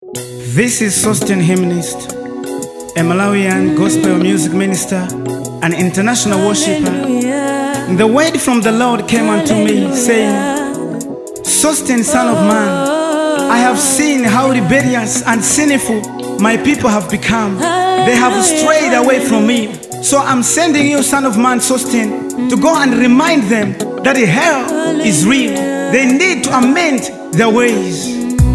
This is Sostin Hymnist, a Malawian gospel music minister, an international worshiper. The word from the Lord came unto me, saying, Sostin, son of man, I have seen how rebellious and sinful my people have become. They have strayed away from me. So I'm sending you, son of man, Sostin, to go and remind them that hell is real. They need to amend their ways.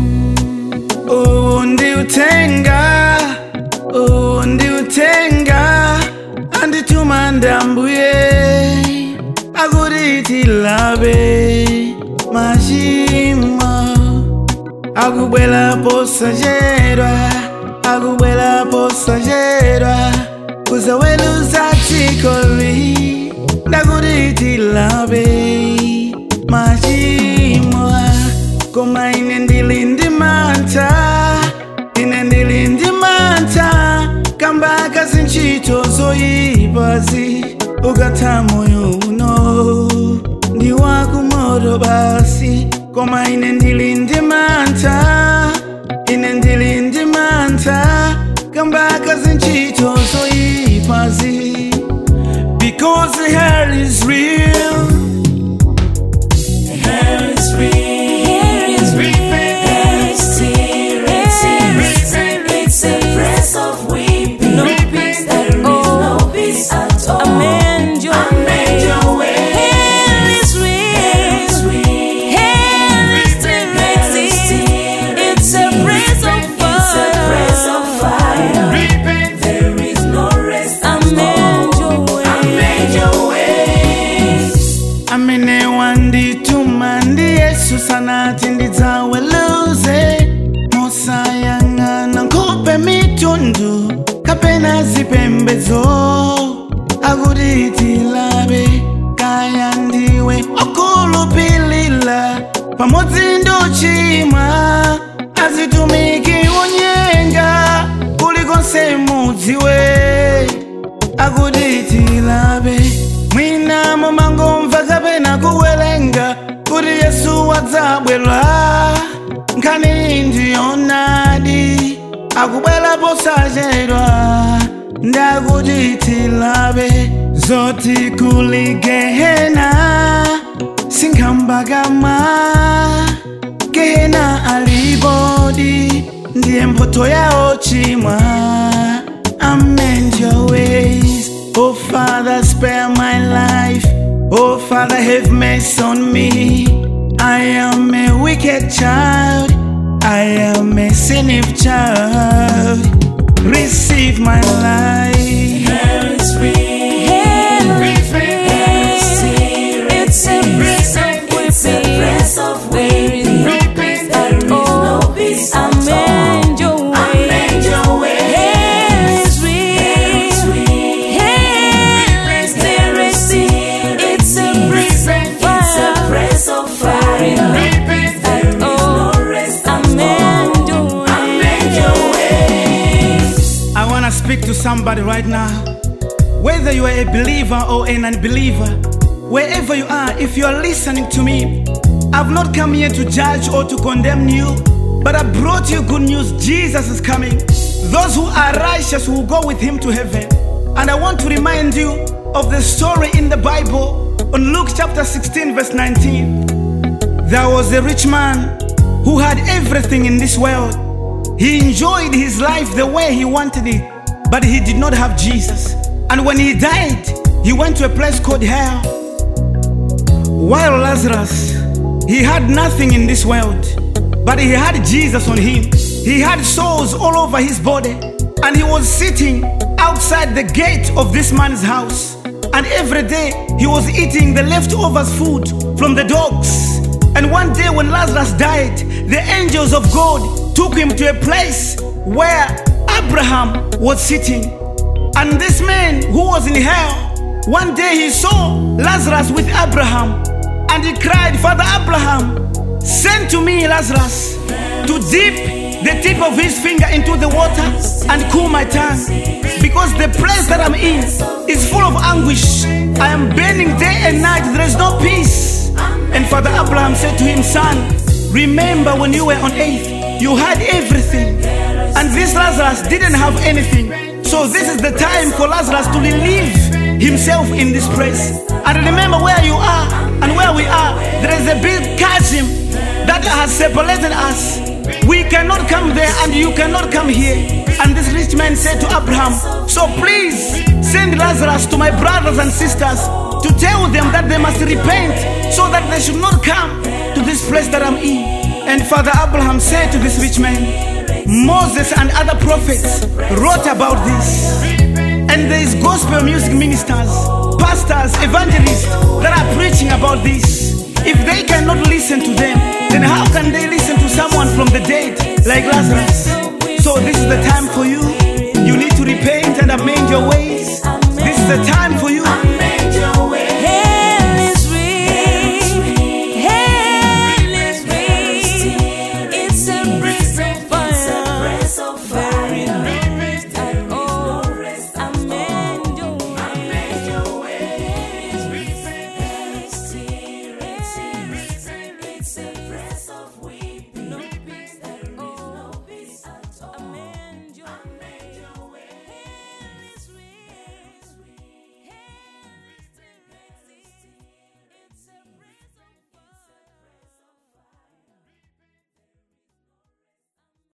Oh, ndiutenga, oh, ndiutenga, andituma ndambuye, aguriti labe, mashima, agubela posagerwa, kuzaweluza tikoli, aguriti labe, mashima, koma inendilindi manta, kambaka zinchito zoibazi, ugata moyo uno, ndiwakumoro basi, koma inendilindi manta, kambaka zinchito zoibazi, because the hell is real. Hell is real. Sanati ndidzaweluze mosayanga nankupe mitundu kapena zipembedzo aguriti labe kaya ndiwe okulupilila pamodzi ndochimwa azitumiki wonyenga kulikonse mudziwe aguriti labe mwina momangomva kapena kuwelenga kuti Yesu wadzabwera nkhani ndiyonadi akubwera posacherwa ndakuti tilabe zoti kuli gehena sinkhamba kama gehena alibodi ndiye mphotho yawo chimwa. Amend your ways, oh Father, spare my life. Oh Father, have mercy on me. I am a wicked child, I am a sinful child. Receive my life. Hell is real. It's a place of waiting. There is no peace at all. Amend your way. Hell is real. It's a place of fire. There is no rest at all. Amend your way. I want to speak to somebody right now. Whether you are a believer or an unbeliever, wherever you are, if you are listening to me, I've not come here to judge or to condemn you, but I brought you good news. Jesus is coming. Those who are righteous will go with him to heaven. And I want to remind you of the story in the Bible on Luke chapter 16 verse 19. There was a rich man who had everything in this world. He enjoyed his life the way he wanted it, but he did not have Jesus. And when he died, he went to a place called hell. While Lazarus, he had nothing in this world, but he had Jesus on him. He had sores all over his body, and he was sitting outside the gate of this man's house. And every day he was eating the leftovers food from the dogs. And one day when Lazarus died, the angels of God took him to a place where Abraham was sitting. And this man who was in hell, one day he saw Lazarus with Abraham, and he cried, Father Abraham, send to me Lazarus to dip the tip of his finger into the water and cool my tongue, because the place that I'm in is full of anguish. I am burning day and night, there is no peace. And Father Abraham said to him, son, remember when you were on earth, You had everything, and this Lazarus didn't have anything. So this is the time for Lazarus to relieve himself in this place. And remember where you are and where we are. There is a big chasm that has separated us. We cannot come there and you cannot come here. And this rich man said to Abraham, so please send Lazarus to my brothers and sisters to tell them that they must repent so that they should not come to this place that I'm in. And Father Abraham said to this rich man, Moses and other prophets wrote about this. And there is gospel music ministers, pastors, evangelists that are preaching about this. If they cannot listen to them, then how can they listen to someone from the dead like Lazarus? So this is the time for you. You need to repent and amend your ways. This is the time for you